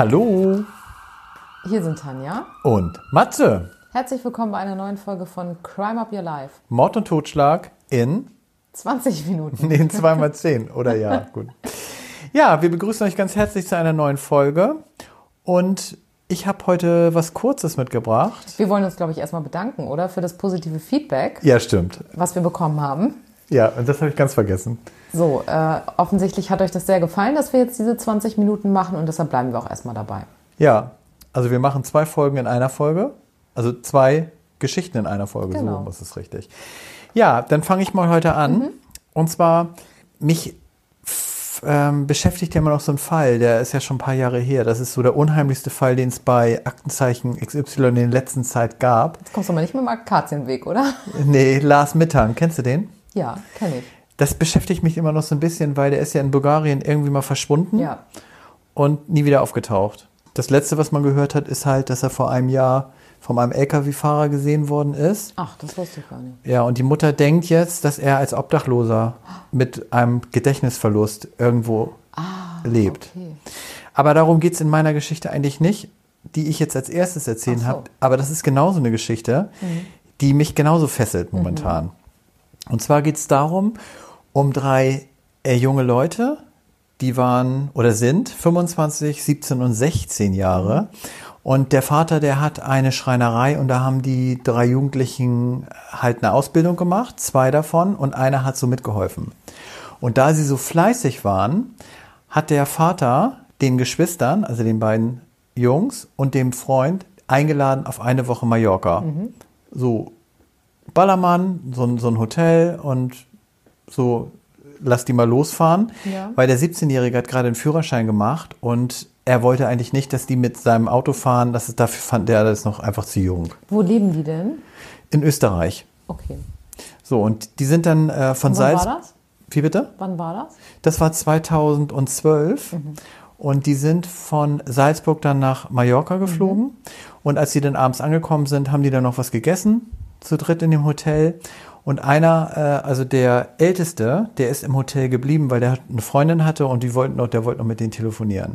Hallo Hier sind Tanja und Matze. Herzlich willkommen bei einer neuen Folge von Crime Up Your Life. Mord und Totschlag in 20 Minuten. Nee, 2x10, oder ja, gut. Ja, wir begrüßen euch ganz herzlich zu einer neuen Folge und ich habe heute was Kurzes mitgebracht. Wir wollen uns, glaube ich, erstmal bedanken, oder? Für das positive Feedback, Ja, stimmt. was wir bekommen haben. Ja, und das habe ich ganz vergessen. So, offensichtlich hat euch das sehr gefallen, dass wir jetzt diese 20 Minuten machen und deshalb bleiben wir auch erstmal dabei. Ja, also wir machen 2 Folgen in einer Folge, also 2 Geschichten in einer Folge, Genau. So muss es richtig. Ja, dann fange ich mal heute an. Und zwar, mich beschäftigt ja immer noch so ein Fall, der ist ja schon ein paar Jahre her. Das ist so der unheimlichste Fall, den es bei Aktenzeichen XY in der letzten Zeit gab. Jetzt kommst du aber nicht mit dem Akazienweg, oder? Nee, Lars Mittag, kennst du den? Ja, kenne ich. Das beschäftigt mich immer noch so ein bisschen, weil der ist ja in Bulgarien irgendwie mal verschwunden Ja. und nie wieder aufgetaucht. Das Letzte, was man gehört hat, ist halt, dass er vor einem Jahr von einem LKW-Fahrer gesehen worden ist. Ach, das wusste ich gar nicht. Ja, und die Mutter denkt jetzt, dass er als Obdachloser mit einem Gedächtnisverlust irgendwo lebt. Okay. Aber darum geht es in meiner Geschichte eigentlich nicht, die ich jetzt als erstes erzählen Ach so. habe. Aber das ist genauso eine Geschichte, die mich genauso fesselt momentan. Und zwar geht es darum, um 3 junge Leute, die waren oder sind 25, 17 und 16 Jahre. Und der Vater, der hat eine Schreinerei und da haben die 3 Jugendlichen halt eine Ausbildung gemacht, 2 davon und einer hat so mitgeholfen. Und da sie so fleißig waren, hat der Vater den Geschwistern, also den beiden Jungs und dem Freund eingeladen auf eine Woche Mallorca. So Ballermann, so ein Hotel und so lass die mal losfahren, Ja. weil der 17-Jährige hat gerade einen Führerschein gemacht und er wollte eigentlich nicht, dass die mit seinem Auto fahren, dafür fand er das noch einfach zu jung. Wo leben die denn? In Österreich. Okay. So, und die sind dann von Und wann Salz... war das? Wie bitte? Wann war das? Das war 2012 und die sind von Salzburg dann nach Mallorca geflogen und als sie dann abends angekommen sind, haben die dann noch was gegessen, zu dritt in dem Hotel und einer, also der Älteste, der ist im Hotel geblieben, weil der eine Freundin hatte und der wollte noch mit denen telefonieren.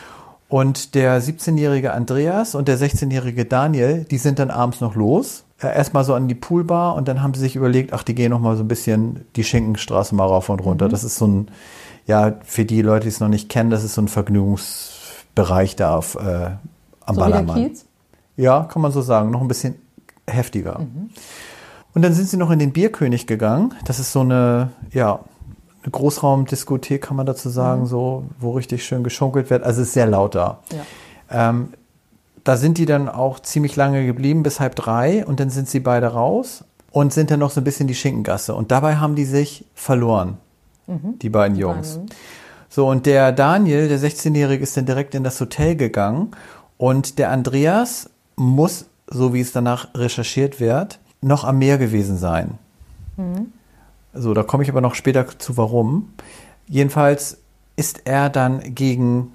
Und der 17-jährige Andreas und der 16-jährige Daniel, die sind dann abends noch los. Erstmal so an die Poolbar und dann haben sie sich überlegt, ach, die gehen noch mal so ein bisschen die Schinkenstraße mal rauf und runter. Das ist so ein, ja, für die Leute, die es noch nicht kennen, das ist so ein Vergnügungsbereich da am So wie der Ballermann. Kiez? Ja, kann man so sagen, noch ein bisschen heftiger. Und dann sind sie noch in den Bierkönig gegangen. Das ist so eine, ja, eine Großraumdiskothek, kann man dazu sagen, so, wo richtig schön geschunkelt wird. Also es ist sehr laut da. Ja. Da sind die dann auch ziemlich lange geblieben, bis 2:30 und dann sind sie beide raus und sind dann noch so ein bisschen die Schinkengasse. Und dabei haben die sich verloren, die beiden Jungs. So, und der Daniel, der 16-Jährige, ist dann direkt in das Hotel gegangen und der Andreas muss, so wie es danach recherchiert wird, noch am Meer gewesen sein. So, da komme ich aber noch später zu, warum. Jedenfalls ist er dann gegen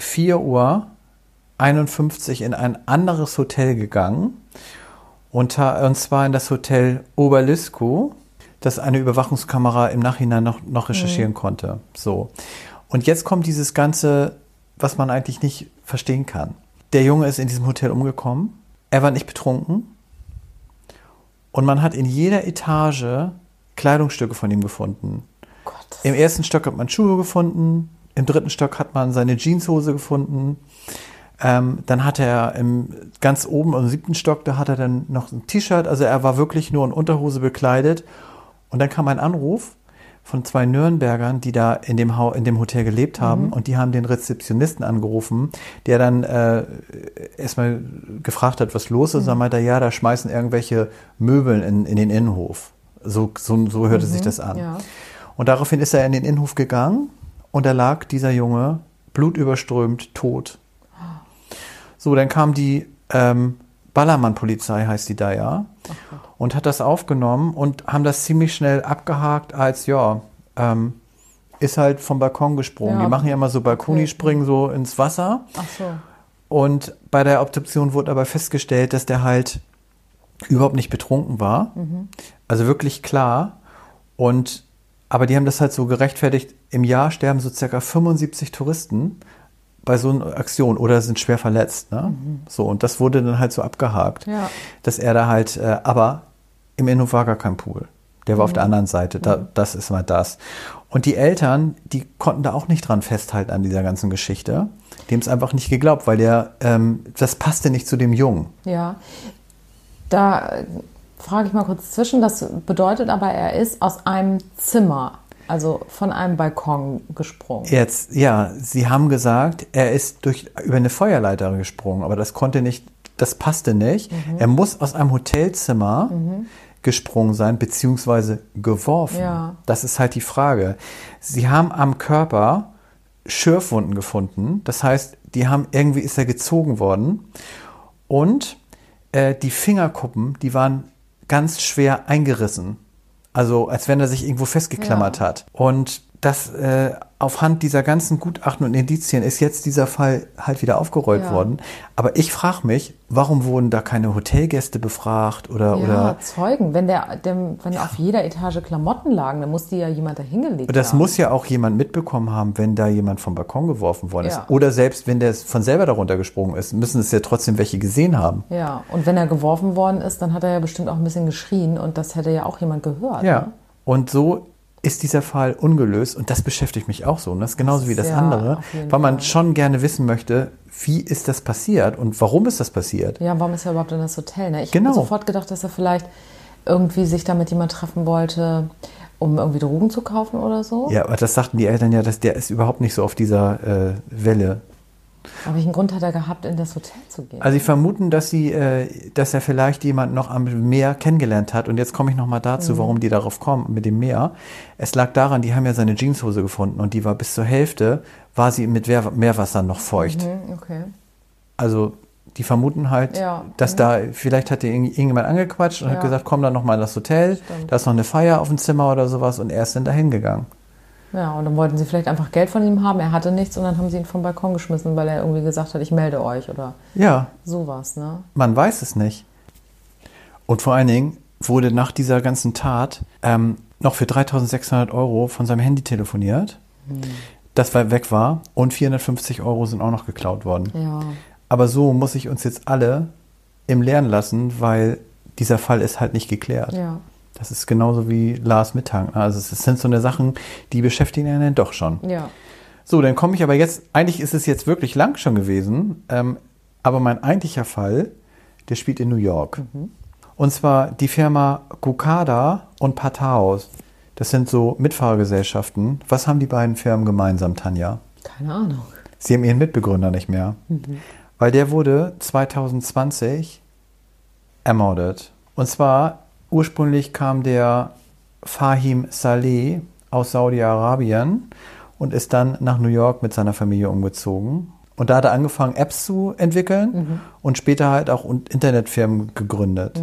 4:51 Uhr in ein anderes Hotel gegangen und zwar in das Hotel Oberlisco, das eine Überwachungskamera im Nachhinein noch recherchieren konnte. So. Und jetzt kommt dieses Ganze, was man eigentlich nicht verstehen kann. Der Junge ist in diesem Hotel umgekommen, er war nicht betrunken und man hat in jeder Etage Kleidungsstücke von ihm gefunden. Gott. Im 1. Stock hat man Schuhe gefunden, im 3. Stock hat man seine Jeanshose gefunden. Dann hat er ganz oben im 7. Stock, da hat er dann noch ein T-Shirt, also er war wirklich nur in Unterhose bekleidet. Und dann kam ein Anruf von 2 Nürnbergern, die da in dem Hotel gelebt haben und die haben den Rezeptionisten angerufen, der dann erstmal gefragt hat, was los ist. Und dann meinte er, ja, da schmeißen irgendwelche Möbel in den Innenhof. So hörte sich das an. Ja. Und daraufhin ist er in den Innenhof gegangen und da lag dieser Junge blutüberströmt tot. So, dann kam die Ballermann-Polizei, heißt die da, ja, und hat das aufgenommen und haben das ziemlich schnell abgehakt als, ja, ist halt vom Balkon gesprungen. Ja. Die machen ja immer so Balkonispringen so ins Wasser. Ach so. Und bei der Obduktion wurde aber festgestellt, dass der halt überhaupt nicht betrunken war. Also wirklich klar. Aber die haben das halt so gerechtfertigt, im Jahr sterben so circa 75 Touristen bei so einer Aktion oder sind schwer verletzt. Ne? So, und das wurde dann halt so abgehakt, dass er da halt, aber im Innenhof war gar kein Pool. Der war auf der anderen Seite, das ist mal das. Und die Eltern, die konnten da auch nicht dran festhalten an dieser ganzen Geschichte. Die haben es einfach nicht geglaubt, weil das passte nicht zu dem Jungen. Ja, da frage ich mal kurz zwischen. Das bedeutet aber, er ist aus einem Zimmer, also von einem Balkon gesprungen. Jetzt, ja, sie haben gesagt, er ist über eine Feuerleiter gesprungen, aber das passte nicht. Er muss aus einem Hotelzimmer gesprungen sein, beziehungsweise geworfen. Ja. Das ist halt die Frage. Sie haben am Körper Schürfwunden gefunden. Das heißt, irgendwie ist er gezogen worden. Und die Fingerkuppen, die waren ganz schwer eingerissen. Also als wenn er sich irgendwo festgeklammert hat. Und das aufhand dieser ganzen Gutachten und Indizien ist jetzt dieser Fall halt wieder aufgerollt worden. Aber ich frage mich, warum wurden da keine Hotelgäste befragt oder Zeugen. Wenn auf jeder Etage Klamotten lagen, dann muss die ja jemand da hingelegt haben. Das muss ja auch jemand mitbekommen haben, wenn da jemand vom Balkon geworfen worden ist. Oder selbst wenn der von selber darunter gesprungen ist, müssen es ja trotzdem welche gesehen haben. Ja, und wenn er geworfen worden ist, dann hat er ja bestimmt auch ein bisschen geschrien und das hätte ja auch jemand gehört. Ja, ne? Und so ist dieser Fall ungelöst und das beschäftigt mich auch so. Und das ist genauso wie das andere, weil man schon gerne wissen möchte, wie ist das passiert und warum ist das passiert? Ja, warum ist er überhaupt in das Hotel? Ne? Ich habe sofort gedacht, dass er vielleicht irgendwie sich da mit jemand treffen wollte, um irgendwie Drogen zu kaufen oder so. Ja, aber das sagten die Eltern ja, dass der ist überhaupt nicht so auf dieser Welle. Aber welchen Grund hat er gehabt, in das Hotel zu gehen? Also sie vermuten, dass er vielleicht jemanden noch am Meer kennengelernt hat. Und jetzt komme ich nochmal dazu, warum die darauf kommen mit dem Meer. Es lag daran, die haben ja seine Jeanshose gefunden und die war bis zur Hälfte, war sie mit Meerwasser noch feucht. Okay. Also die vermuten halt, dass da, vielleicht hat irgendjemand angequatscht und hat gesagt, komm dann nochmal in das Hotel, da ist noch eine Feier auf dem Zimmer oder sowas und er ist dann dahin gegangen. Ja, und dann wollten sie vielleicht einfach Geld von ihm haben, er hatte nichts und dann haben sie ihn vom Balkon geschmissen, weil er irgendwie gesagt hat, ich melde euch oder sowas, ne? Man weiß es nicht. Und vor allen Dingen wurde nach dieser ganzen Tat noch für 3.600 € von seinem Handy telefoniert, das weg war und 450 € sind auch noch geklaut worden. Ja. Aber so muss ich uns jetzt alle im Leeren lassen, weil dieser Fall ist halt nicht geklärt. Ja. Das ist genauso wie Lars Mittank. Also es sind so eine Sachen, die beschäftigen einen doch schon. Ja. So, dann komme ich aber jetzt, eigentlich ist es jetzt wirklich lang schon gewesen, aber mein eigentlicher Fall, der spielt in New York. Und zwar die Firma Gokada und Parthaus. Das sind so Mitfahrgesellschaften. Was haben die beiden Firmen gemeinsam, Tanja? Keine Ahnung. Sie haben ihren Mitbegründer nicht mehr. Weil der wurde 2020 ermordet. Und zwar ursprünglich kam der Fahim Saleh aus Saudi-Arabien und ist dann nach New York mit seiner Familie umgezogen. Und da hat er angefangen, Apps zu entwickeln und später halt auch Internetfirmen gegründet.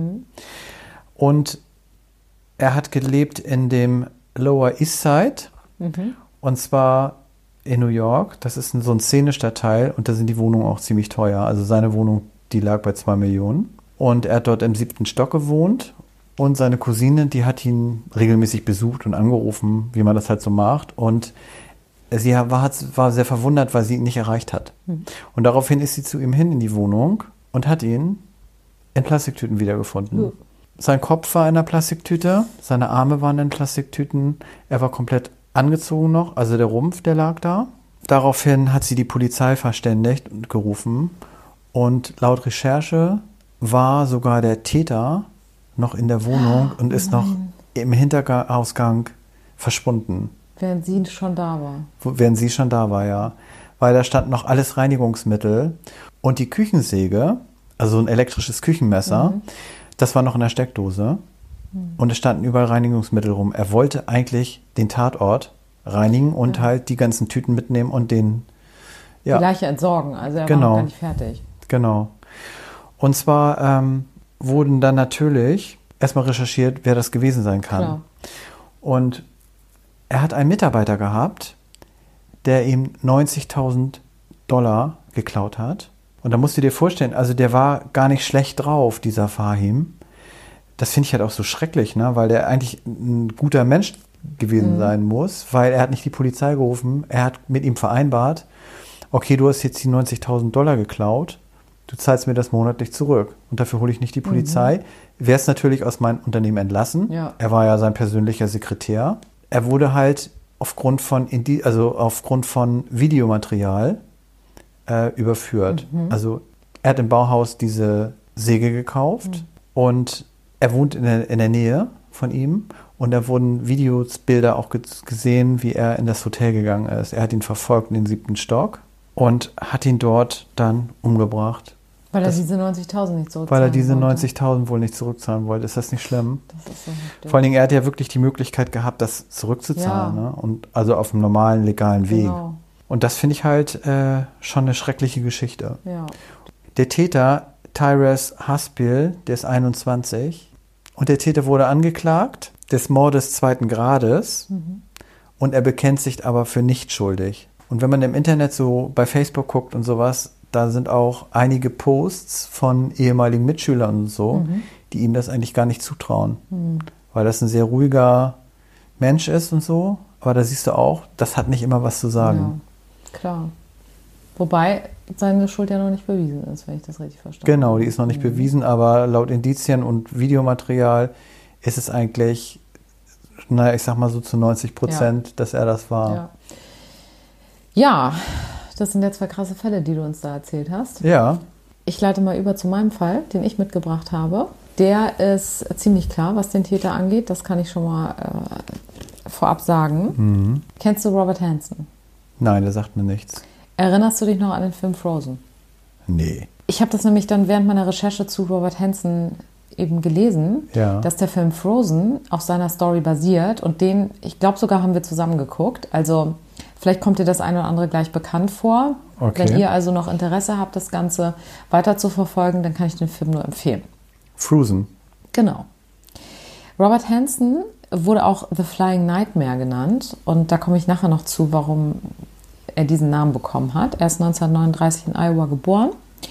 Und er hat gelebt in dem Lower East Side und zwar in New York. Das ist so ein Szene-Stadtteil und da sind die Wohnungen auch ziemlich teuer. Also seine Wohnung, die lag bei 2 Millionen. Und er hat dort im 7. Stock gewohnt. Und seine Cousine, die hat ihn regelmäßig besucht und angerufen, wie man das halt so macht. Und sie war sehr verwundert, weil sie ihn nicht erreicht hat. Und daraufhin ist sie zu ihm hin in die Wohnung und hat ihn in Plastiktüten wiedergefunden. Sein Kopf war in einer Plastiktüte, seine Arme waren in Plastiktüten. Er war komplett angezogen noch, also der Rumpf, der lag da. Daraufhin hat sie die Polizei verständigt und gerufen. Und laut Recherche war sogar der Täter noch in der Wohnung und ist noch im Hinterausgang verschwunden. Während sie schon da war. Während sie schon da war, ja. Weil da stand noch alles Reinigungsmittel und die Küchensäge, also ein elektrisches Küchenmesser, das war noch in der Steckdose und es standen überall Reinigungsmittel rum. Er wollte eigentlich den Tatort reinigen und halt die ganzen Tüten mitnehmen und die Leiche entsorgen. Also er war noch gar nicht fertig. Genau. Und zwar wurden dann natürlich erstmal recherchiert, wer das gewesen sein kann. Klar. Und er hat einen Mitarbeiter gehabt, der ihm $90.000 geklaut hat. Und da musst du dir vorstellen, also der war gar nicht schlecht drauf, dieser Fahim. Das finde ich halt auch so schrecklich, ne? Weil der eigentlich ein guter Mensch gewesen sein muss, weil er hat nicht die Polizei gerufen, er hat mit ihm vereinbart okay, du hast jetzt die $90.000 geklaut, du zahlst mir das monatlich zurück und dafür hole ich nicht die Polizei. Wäre es natürlich aus meinem Unternehmen entlassen. Ja. Er war ja sein persönlicher Sekretär. Er wurde halt aufgrund von Videomaterial überführt. Also er hat im Bauhaus diese Säge gekauft und er wohnt in der Nähe von ihm und da wurden Bilder auch gesehen, wie er in das Hotel gegangen ist. Er hat ihn verfolgt in den 7. Stock und hat ihn dort dann umgebracht. Weil er diese 90.000 nicht zurückzahlen Weil er diese wollte. 90.000 wohl nicht zurückzahlen wollte. Ist das nicht schlimm? Das ist so heftig. Vor allen Dingen, er hat ja wirklich die Möglichkeit gehabt, das zurückzuzahlen. Ja. Ne? Und also auf einem normalen, legalen Weg. Genau. Und das finde ich halt schon eine schreckliche Geschichte. Ja. Der Täter, Tyrus Haspil, der ist 21. Und der Täter wurde angeklagt des Mordes 2. Grades. Und er bekennt sich aber für nicht schuldig. Und wenn man im Internet so bei Facebook guckt und sowas, da sind auch einige Posts von ehemaligen Mitschülern und so, die ihm das eigentlich gar nicht zutrauen. Weil das ein sehr ruhiger Mensch ist und so. Aber da siehst du auch, das hat nicht immer was zu sagen. Ja, klar. Wobei seine Schuld ja noch nicht bewiesen ist, wenn ich das richtig verstanden habe. Genau, die ist noch nicht bewiesen, aber laut Indizien und Videomaterial ist es eigentlich, naja, ich sag mal so zu 90%, dass er das war. Ja, das sind ja 2 krasse Fälle, die du uns da erzählt hast. Ja. Ich leite mal über zu meinem Fall, den ich mitgebracht habe. Der ist ziemlich klar, was den Täter angeht. Das kann ich schon mal vorab sagen. Kennst du Robert Hansen? Nein, der sagt mir nichts. Erinnerst du dich noch an den Film Frozen? Nee. Ich habe das nämlich dann während meiner Recherche zu Robert Hansen eben gelesen, dass der Film Frozen auf seiner Story basiert und den, ich glaube sogar, haben wir zusammen geguckt. Also vielleicht kommt dir das eine oder andere gleich bekannt vor. Okay. Wenn ihr also noch Interesse habt, das Ganze weiter zu verfolgen, dann kann ich den Film nur empfehlen. Frozen. Genau. Robert Hansen wurde auch The Flying Nightmare genannt und da komme ich nachher noch zu, warum er diesen Namen bekommen hat. Er ist 1939 in Iowa geboren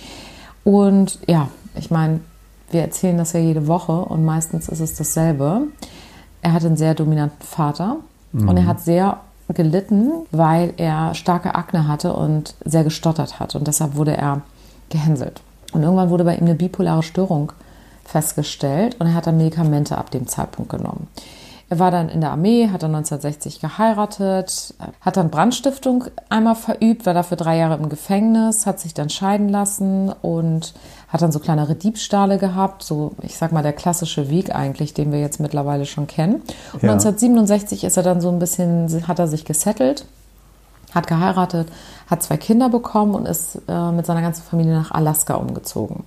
und ja, ich meine, wir erzählen das ja jede Woche und meistens ist es dasselbe. Er hat einen sehr dominanten Vater und er hat sehr gelitten, weil er starke Akne hatte und sehr gestottert hat und deshalb wurde er gehänselt. Und irgendwann wurde bei ihm eine bipolare Störung festgestellt und er hat dann Medikamente ab dem Zeitpunkt genommen. Er war dann in der Armee, hat dann 1960 geheiratet, hat dann Brandstiftung einmal verübt, war dafür 3 Jahre im Gefängnis, hat sich dann scheiden lassen und hat dann so kleinere Diebstahle gehabt, so ich sag mal der klassische Weg eigentlich, den wir jetzt mittlerweile schon kennen. Und 1967 ist er dann so ein bisschen, hat er sich gesettelt, hat geheiratet, hat 2 Kinder bekommen und ist mit seiner ganzen Familie nach Alaska umgezogen.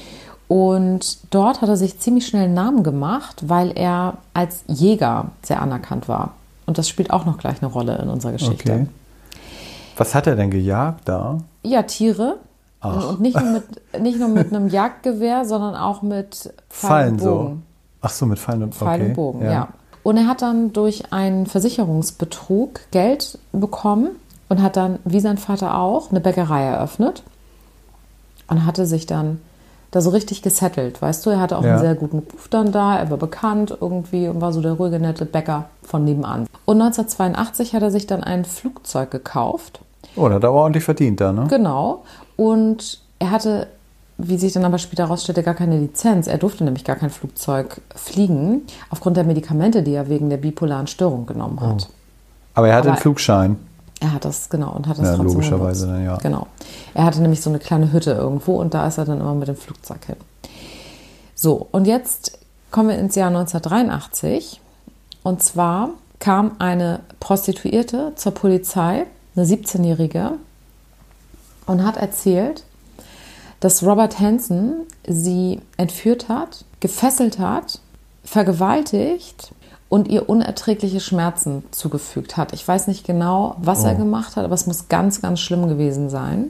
Und dort hat er sich ziemlich schnell einen Namen gemacht, weil er als Jäger sehr anerkannt war. Und das spielt auch noch gleich eine Rolle in unserer Geschichte. Okay. Was hat er denn gejagt da? Ja, Tiere. Ach. Und nicht nur mit einem Jagdgewehr, sondern auch mit Pfeil und Bogen. So. Ach so, mit Pfeil und Bogen. Pfeil und Bogen, ja. Und er hat dann durch einen Versicherungsbetrug Geld bekommen und hat dann, wie sein Vater auch, eine Bäckerei eröffnet und hatte sich dann da so richtig gesettelt, weißt du, er hatte auch einen sehr guten Ruf dann da, er war bekannt irgendwie und war so der ruhige, nette Bäcker von nebenan. Und 1982 hat er sich dann ein Flugzeug gekauft. Oh, da hat er aber ordentlich verdient da, ne? Genau. Und er hatte, wie sich dann aber später herausstellte, gar keine Lizenz. Er durfte nämlich gar kein Flugzeug fliegen, aufgrund der Medikamente, die er wegen der bipolaren Störung genommen hat. Aber er hatte einen Flugschein. Er hat das, genau, und hat das trotzdem logischerweise genutzt. dann, ja. Genau. Er hatte nämlich so eine kleine Hütte irgendwo und da ist er dann immer mit dem Flugzeug hin. So, und jetzt kommen wir ins Jahr 1983. Und zwar kam eine Prostituierte zur Polizei, eine 17-Jährige, und hat erzählt, dass Robert Hansen sie entführt hat, gefesselt hat, vergewaltigt und ihr unerträgliche Schmerzen zugefügt hat. Ich weiß nicht genau, was er gemacht hat, aber es muss ganz, ganz schlimm gewesen sein.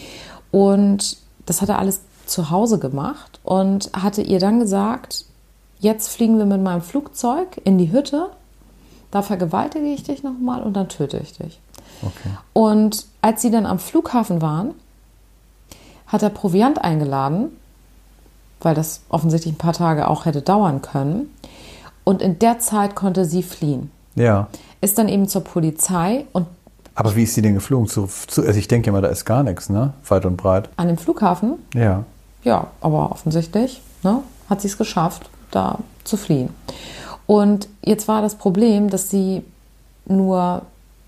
Und das hat er alles zu Hause gemacht und hatte ihr dann gesagt, jetzt fliegen wir mit meinem Flugzeug in die Hütte, da vergewaltige ich dich nochmal und dann töte ich dich. Okay. Und als sie dann am Flughafen waren, hat er Proviant eingeladen, weil das offensichtlich ein paar Tage auch hätte dauern können. Und in der Zeit konnte sie fliehen. Ja. Ist dann eben zur Polizei und Aber wie ist sie denn geflogen? Also ich denke mal, da ist gar nichts, ne? Weit und breit. An dem Flughafen? Ja. Ja, aber offensichtlich, ne, hat sie es geschafft, da zu fliehen. Und jetzt war das Problem, dass sie nur,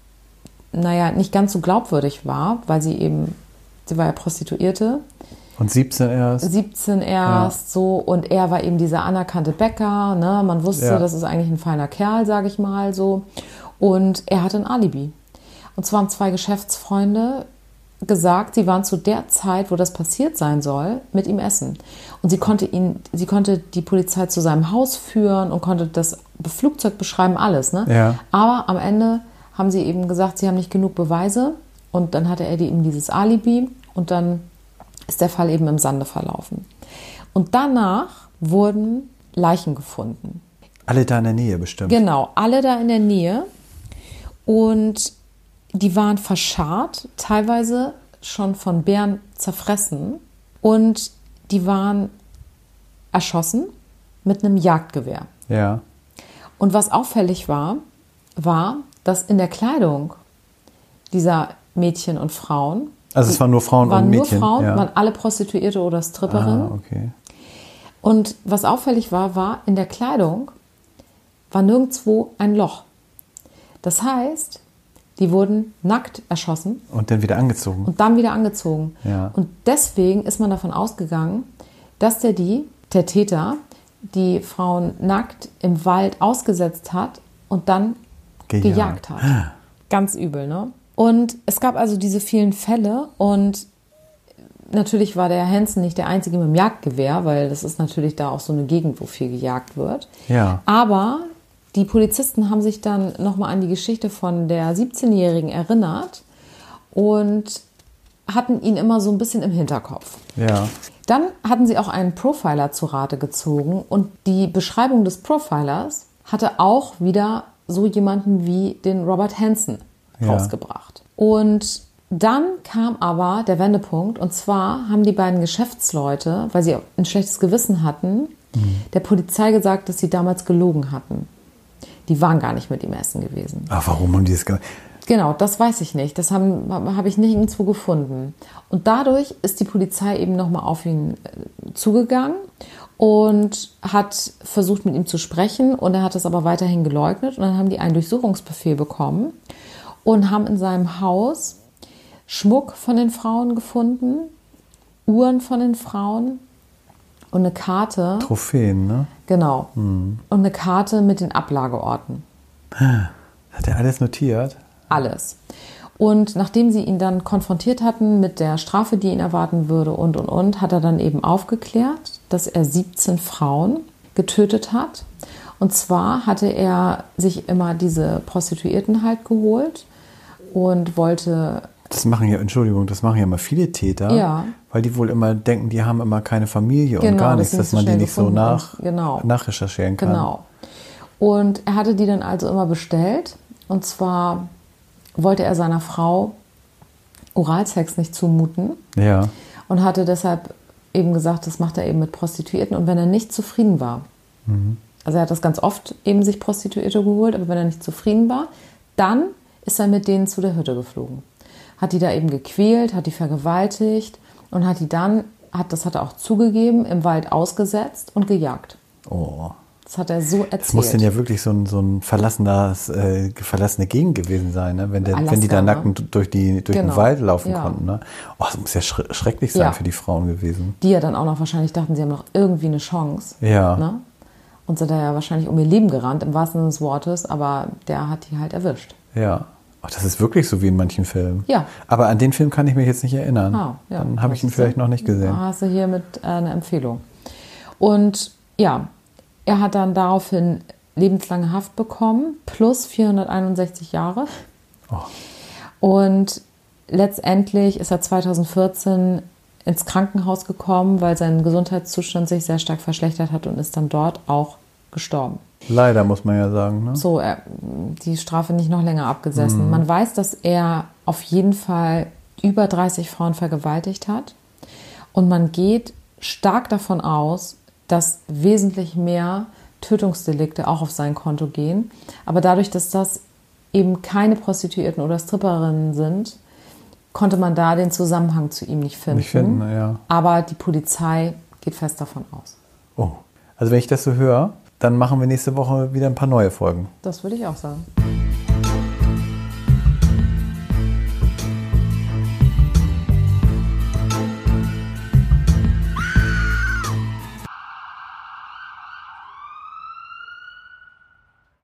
nicht ganz so glaubwürdig war, weil sie war ja Prostituierte. Und 17 erst. 17 erst, so. Und er war eben dieser anerkannte Bäcker, ne? Man wusste, das ist eigentlich ein feiner Kerl, sage ich mal, so. Und er hatte ein Alibi. Und zwar haben 2 Geschäftsfreunde gesagt, sie waren zu der Zeit, wo das passiert sein soll, mit ihm essen. Und sie konnte die Polizei zu seinem Haus führen und konnte das Flugzeug beschreiben, alles, ne? Ja. Aber am Ende haben sie eben gesagt, sie haben nicht genug Beweise. Und dann hatte er eben dieses Alibi und dann ist der Fall eben im Sande verlaufen. Und danach wurden Leichen gefunden. Alle da in der Nähe bestimmt. Genau, alle da in der Nähe. Und die waren verscharrt, teilweise schon von Bären zerfressen. Und die waren erschossen mit einem Jagdgewehr. Ja. Und was auffällig war, dass in der Kleidung dieser Mädchen und Frauen, also es waren nur Frauen und Mädchen? Nur Frauen, waren alle Prostituierte oder Stripperinnen. Okay. Und was auffällig war, in der Kleidung war nirgendwo ein Loch. Das heißt, die wurden nackt erschossen. Und dann wieder angezogen. Und dann wieder angezogen. Ja. Und deswegen ist man davon ausgegangen, dass der Täter, die Frauen nackt im Wald ausgesetzt hat und dann gejagt hat. Ganz übel, ne? Und es gab also diese vielen Fälle und natürlich war der Hansen nicht der Einzige mit dem Jagdgewehr, weil das ist natürlich da auch so eine Gegend, wo viel gejagt wird. Ja. Aber die Polizisten haben sich dann nochmal an die Geschichte von der 17-Jährigen erinnert und hatten ihn immer so ein bisschen im Hinterkopf. Ja. Dann hatten sie auch einen Profiler zu Rate gezogen und die Beschreibung des Profilers hatte auch wieder so jemanden wie den Robert Hansen rausgebracht. Und dann kam aber der Wendepunkt und zwar haben die beiden Geschäftsleute, weil sie ein schlechtes Gewissen hatten, der Polizei gesagt, dass sie damals gelogen hatten. Die waren gar nicht mit ihm essen gewesen. Ach, warum haben die das gemacht? Genau, das weiß ich nicht. Das habe ich nirgendwo gefunden. Und dadurch ist die Polizei eben nochmal auf ihn zugegangen und hat versucht, mit ihm zu sprechen. Und er hat es aber weiterhin geleugnet. Und dann haben die einen Durchsuchungsbefehl bekommen und haben in seinem Haus Schmuck von den Frauen gefunden, Uhren von den Frauen und eine Karte. Trophäen, ne? Genau. Und eine Karte mit den Ablageorten. Hat er alles notiert? Alles. Und nachdem sie ihn dann konfrontiert hatten mit der Strafe, die ihn erwarten würde und, hat er dann eben aufgeklärt, dass er 17 Frauen getötet hat. Und zwar hatte er sich immer diese Prostituierten halt geholt und wollte... Das machen ja mal viele Täter, weil die wohl immer denken, die haben immer keine Familie und gar nichts, dass man die nicht so nachrecherchieren kann. Genau. Und er hatte die dann also immer bestellt. Und zwar wollte er seiner Frau Oralsex nicht zumuten. Ja. Und hatte deshalb eben gesagt, das macht er eben mit Prostituierten. Und wenn er nicht zufrieden war, also er hat das ganz oft eben sich Prostituierte geholt, aber wenn er nicht zufrieden war, dann ist er mit denen zu der Hütte geflogen. Hat die da eben gequält, hat die vergewaltigt und hat die dann, das hat er auch zugegeben, im Wald ausgesetzt und gejagt. Oh. Das hat er so erzählt. Das muss denn ja wirklich so ein verlassene Gegend gewesen sein, ne? Wenn Alaska, die da nackend durch den Wald laufen Ja. konnten. Ne? Oh, das muss ja schrecklich sein für die Frauen gewesen. Die ja dann auch noch wahrscheinlich dachten, sie haben noch irgendwie eine Chance. Ja. Ne? Und sind da ja wahrscheinlich um ihr Leben gerannt, im wahrsten Sinne des Wortes, aber der hat die halt erwischt. Ja. Oh, das ist wirklich so wie in manchen Filmen. Ja. Aber an den Film kann ich mich jetzt nicht erinnern. Ah, ja. Dann habe ich ihn vielleicht noch nicht gesehen. Da hast du hier mit einer Empfehlung. Und ja, er hat dann daraufhin lebenslange Haft bekommen, plus 461 Jahre. Oh. Und letztendlich ist er 2014 ins Krankenhaus gekommen, weil sein Gesundheitszustand sich sehr stark verschlechtert hat und ist dann dort auch gestorben. Leider, muss man ja sagen. Ne? So, die Strafe nicht noch länger abgesessen. Man weiß, dass er auf jeden Fall über 30 Frauen vergewaltigt hat. Und man geht stark davon aus, dass wesentlich mehr Tötungsdelikte auch auf sein Konto gehen. Aber dadurch, dass das eben keine Prostituierten oder Stripperinnen sind, konnte man da den Zusammenhang zu ihm nicht finden. Nicht finden, ja. Aber die Polizei geht fest davon aus. Oh, also wenn ich das so höre, dann machen wir nächste Woche wieder ein paar neue Folgen. Das würde ich auch sagen.